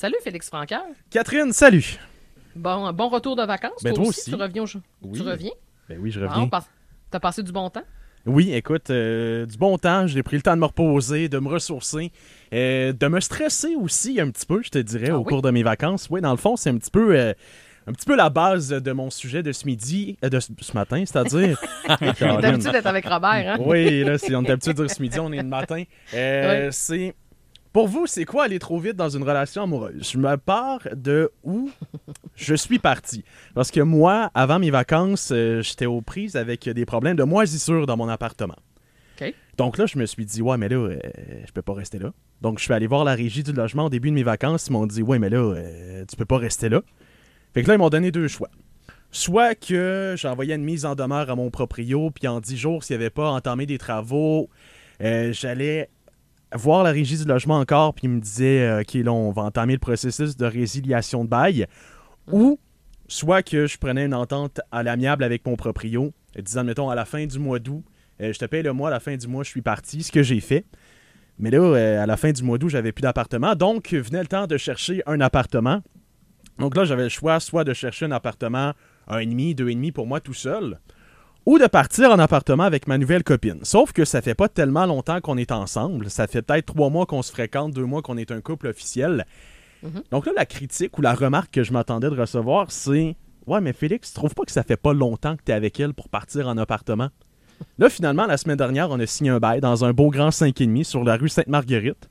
Salut Félix Francaire. Catherine, salut. Bon retour de vacances. Ben, toi aussi. Tu reviens Oui. Tu reviens? Ben oui, je reviens. T'as passé du bon temps? Oui, écoute, du bon temps. J'ai pris le temps de me reposer, de me ressourcer, de me stresser aussi un petit peu, je te dirais, au cours de mes vacances. Oui, dans le fond, c'est un petit peu la base de mon sujet de ce midi, de ce matin, c'est-à-dire... On est habitué d'être avec Robert, hein? Oui, là, on est habitué de dire ce midi, on est le matin. C'est... Pour vous, c'est quoi aller trop vite dans une relation amoureuse? Je me pars de où je suis parti. Parce que moi, avant mes vacances, j'étais aux prises avec des problèmes de moisissure dans mon appartement. OK. Donc là, je me suis dit, ouais, mais là, je peux pas rester là. Donc, je suis allé voir la régie du logement au début de mes vacances. Ils m'ont dit, ouais, mais là, tu peux pas rester là. Fait que là, ils m'ont donné deux choix. Soit que j'envoyais une mise en demeure à mon proprio, puis en 10 jours, s'il n'y avait pas entamé des travaux, j'allais voir la régie du logement encore, puis il me disait OK, là, on va entamer le processus de résiliation de bail. Ou soit que je prenais une entente à l'amiable avec mon proprio, disant, mettons, à la fin du mois d'août, je te paye le mois, à la fin du mois, je suis parti, ce que j'ai fait. Mais là, à la fin du mois d'août, j'avais plus d'appartement, donc venait le temps de chercher un appartement. Donc là, j'avais le choix soit de chercher un appartement 1,5, 2,5 pour moi tout seul, ou de partir en appartement avec ma nouvelle copine. Sauf que ça fait pas tellement longtemps qu'on est ensemble. Ça fait peut-être 3 mois qu'on se fréquente, 2 mois qu'on est un couple officiel. Mm-hmm. Donc là, la critique ou la remarque que je m'attendais de recevoir, c'est « Ouais, mais Félix, tu trouves pas que ça fait pas longtemps que t'es avec elle pour partir en appartement? » Là, finalement, la semaine dernière, on a signé un bail dans un beau grand 5,5 sur la rue Sainte-Marguerite.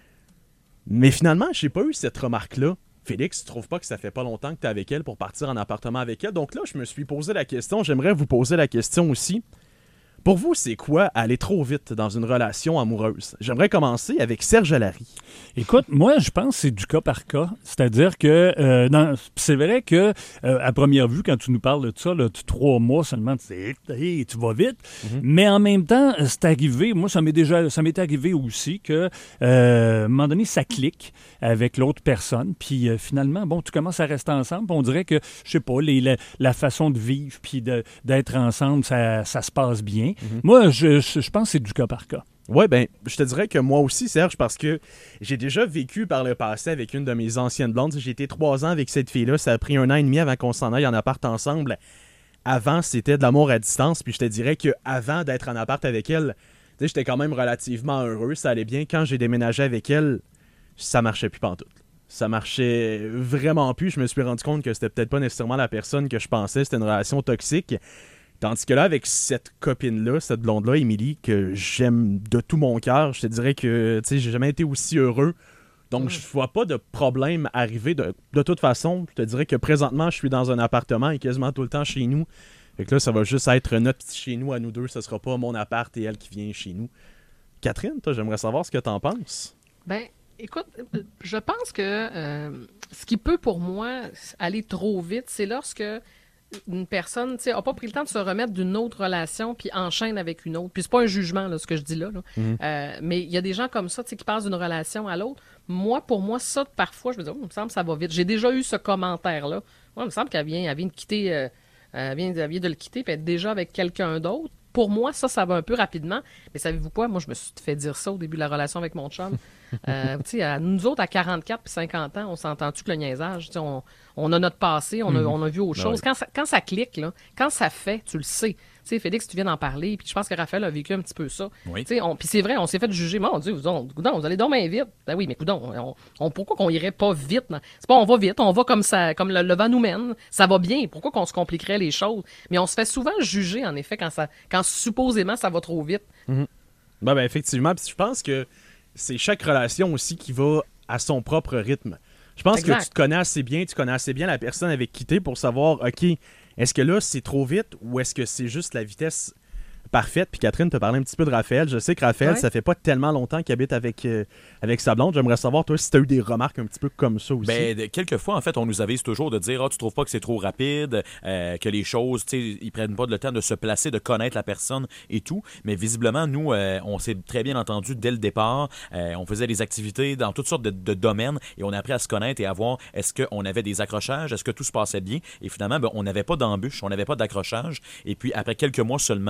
Mais finalement, j'ai pas eu cette remarque-là. Félix, tu trouves pas que ça fait pas longtemps que tu es avec elle pour partir en appartement avec elle? Donc là, je me suis posé la question, j'aimerais vous poser la question aussi. Pour vous, c'est quoi aller trop vite dans une relation amoureuse? J'aimerais commencer avec Serge Allary. Écoute, moi, je pense que c'est du cas par cas. C'est-à-dire que c'est vrai que à première vue, quand tu nous parles de ça, là, 3 mois seulement, tu dis hey, tu vas vite. Mm-hmm. Mais en même temps, c'est arrivé, moi, ça m'est arrivé aussi que à un moment donné, ça clique avec l'autre personne. Puis finalement, bon, tu commences à rester ensemble. On dirait que, je sais pas, la façon de vivre puis d'être ensemble, ça se passe bien. Mm-hmm. Moi, je pense que c'est du cas par cas. Ouais, ben, je te dirais que moi aussi, Serge, parce que j'ai déjà vécu par le passé avec une de mes anciennes blondes. J'ai été 3 ans avec cette fille-là. Ça a pris 1 an et demi avant qu'on s'en aille en appart ensemble. Avant, c'était de l'amour à distance. Puis je te dirais qu'avant d'être en appart avec elle, j'étais quand même relativement heureux. Ça allait bien. Quand j'ai déménagé avec elle, ça marchait plus pantoute. Ça marchait vraiment plus. Je me suis rendu compte que c'était peut-être pas nécessairement la personne que je pensais. C'était une relation toxique. Tandis que là, avec cette copine-là, cette blonde-là, Émilie, que j'aime de tout mon cœur, je te dirais que j'ai jamais été aussi heureux. Donc, je vois pas de problème arriver. De toute façon, je te dirais que présentement, je suis dans un appartement et quasiment tout le temps chez nous. Fait que là, ça va juste être notre petit chez nous à nous deux. Ce sera pas mon appart et elle qui vient chez nous. Catherine, toi, j'aimerais savoir ce que t'en penses. Ben, écoute, je pense que ce qui peut, pour moi, aller trop vite, c'est lorsque une personne, tu sais, n'a pas pris le temps de se remettre d'une autre relation puis enchaîne avec une autre. Puis c'est pas un jugement, là, ce que je dis là. Mais il y a des gens comme ça, tu sais, qui passent d'une relation à l'autre. Pour moi, ça, parfois, je me dis, il me semble que ça va vite. J'ai déjà eu ce commentaire-là. Moi, il me semble qu'elle vient de quitter, elle vient de le quitter puis être déjà avec quelqu'un d'autre. Pour moi, ça va un peu rapidement. Mais savez-vous quoi? Moi, je me suis fait dire ça au début de la relation avec mon chum. Tu sais, nous autres, à 44 puis 50 ans, on s'entend-tu que le niaisage? On a notre passé, on a vu autre chose. Quand ça clique, là, quand ça fait, tu le sais. Tu sais, Félix, tu viens d'en parler, puis je pense que Raphaël a vécu un petit peu ça. Oui. Puis c'est vrai, on s'est fait juger. Mon Dieu, vous allez donc bien vite. Ben oui, mais coudonc, pourquoi qu'on irait pas vite? Non? C'est pas on va vite, on va comme ça, comme le vent nous mène. Ça va bien. Pourquoi qu'on se compliquerait les choses? Mais on se fait souvent juger, en effet, quand supposément ça va trop vite. Mm-hmm. Ben, effectivement. Puis je pense que c'est chaque relation aussi qui va à son propre rythme. Je pense que tu te connais assez bien la personne avec qui t'es pour savoir, OK, est-ce que là, c'est trop vite ou est-ce que c'est juste la vitesse parfaite? Puis Catherine te parlait un petit peu de Raphaël. Je sais que Raphaël, ça fait pas tellement longtemps qu'il habite avec sa blonde. J'aimerais savoir, toi, si tu as eu des remarques un petit peu comme ça aussi. Ben, quelquefois, en fait, on nous avise toujours de dire « Ah, tu trouves pas que c'est trop rapide, que les choses, tu sais, ils prennent pas le temps de se placer, de connaître la personne et tout. » Mais visiblement, nous, on s'est très bien entendu dès le départ. On faisait des activités dans toutes sortes de domaines et on a appris à se connaître et à voir est-ce qu'on avait des accrochages, est-ce que tout se passait bien. Et finalement, on n'avait pas d'embûche, on n'avait pas d'accrochage. Et puis, après quelques mois seulement,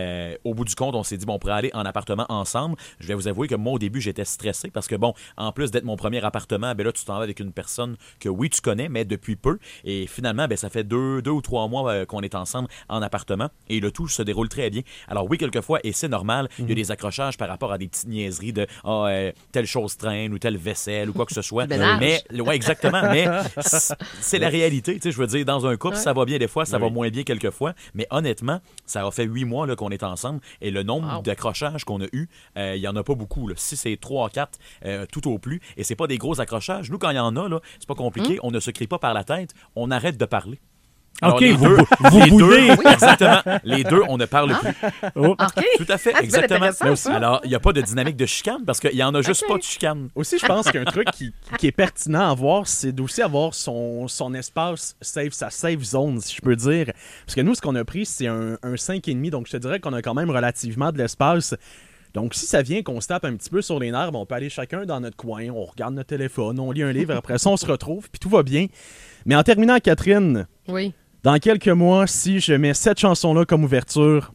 au bout du compte, on s'est dit, bon, on pourrait aller en appartement ensemble. Je vais vous avouer que moi, au début, j'étais stressé parce que, bon, en plus d'être mon premier appartement, ben là, tu t'en vas avec une personne que, oui, tu connais, mais depuis peu. Et finalement, ben, ça fait 2 ou 3 mois qu'on est ensemble en appartement et le tout se déroule très bien. Alors, oui, quelquefois, et c'est normal, il y a des accrochages par rapport à des petites niaiseries de telle chose traîne ou telle vaisselle ou quoi que ce soit. Mais, ouais, exactement. Mais c'est la réalité. Tu sais, je veux dire, dans un couple, ça va bien des fois, ça va moins bien quelquefois. Mais honnêtement, ça a fait 8 mois là, qu'on est ensemble et le nombre d'accrochages qu'on a eu, il n'y en a pas beaucoup. Là. Si c'est 3 4, tout au plus, et c'est pas des gros accrochages. Nous, quand il y en a, là, c'est pas compliqué, on ne se crie pas par la tête, on arrête de parler. Alors, OK, vous boudez. Exactement. Les deux, on ne parle plus. Oh. OK. Tout à fait, exactement. Alors, il n'y a pas de dynamique de chicane parce qu'il n'y en a juste pas de chicane. Aussi, je pense qu'un truc qui est pertinent à voir, c'est d'aussi avoir son espace safe, sa safe zone, si je peux dire. Parce que nous, ce qu'on a pris, c'est un 5,5, donc je te dirais qu'on a quand même relativement de l'espace. Donc, si ça vient qu'on se tape un petit peu sur les nerfs, on peut aller chacun dans notre coin, on regarde notre téléphone, on lit un livre, après ça, on se retrouve, puis tout va bien. Mais en terminant, Catherine, oui. Dans quelques mois, si je mets cette chanson-là comme ouverture,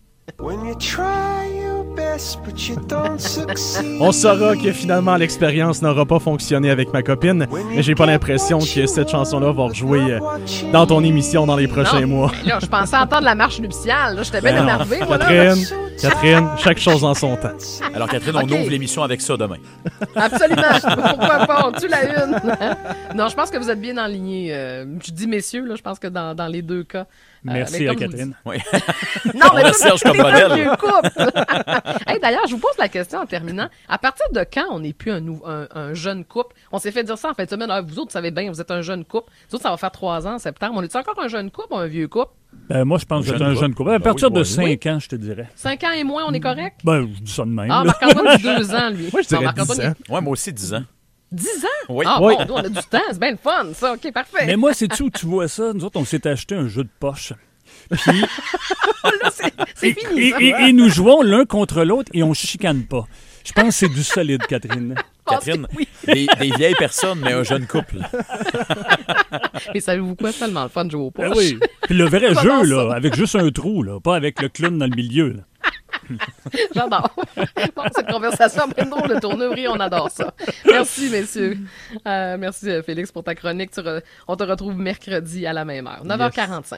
on saura que finalement l'expérience n'aura pas fonctionné avec ma copine, mais j'ai pas l'impression que cette chanson-là va rejouer dans ton émission dans les prochains mois. Là, je pensais entendre la marche nuptiale. J'étais bien énervée. Catherine, chaque chose en son temps. Alors, Catherine, on ouvre l'émission avec ça demain. Absolument. Pourquoi pas? On tue la une. Non, je pense que vous êtes bien enlignés. Je dis messieurs, là, je pense que dans les deux cas. Merci à Catherine. Oui. Non, mais Serge comme modèle. Hey, d'ailleurs, je vous pose la question en terminant. À partir de quand on n'est plus un jeune couple? On s'est fait dire ça en fin de semaine. Vous autres, vous savez bien, vous êtes un jeune couple. Vous autres, ça va faire 3 ans en septembre. On est encore un jeune couple ou un vieux couple? Moi, je pense que c'est un jeune couple. À partir de 5 ans, je te dirais. 5 ans et moins, on est correct? Je dis ça de même. Ah, Marc-Antoine, 2 ans, lui. Moi, je dirais 10 ans. Ouais, moi aussi, 10 ans. 10 ans? Oui. Ah, Oui. bon, nous, on a du temps. C'est bien le fun, ça. OK, parfait. Mais moi, c'est-tu où tu vois ça? Nous autres, on s'est acheté un jeu de poche. Puis, Là, c'est fini, ça. et nous jouons l'un contre l'autre et on chicane pas. Je pense que c'est du solide, Catherine. Catherine, Oui. des vieilles personnes, mais un jeune couple. Mais savez-vous quoi? C'est tellement le fun de jouer au poche. Oui. Puis le vrai Pas jeu, dans là, ça. avec juste un trou, là, pas avec le clown dans le milieu. Là. J'adore. Bon, cette conversation a pris une drôle de tournure. On adore ça. Merci, messieurs. Merci, Félix, pour ta chronique. On te retrouve mercredi à la même heure. 9h45.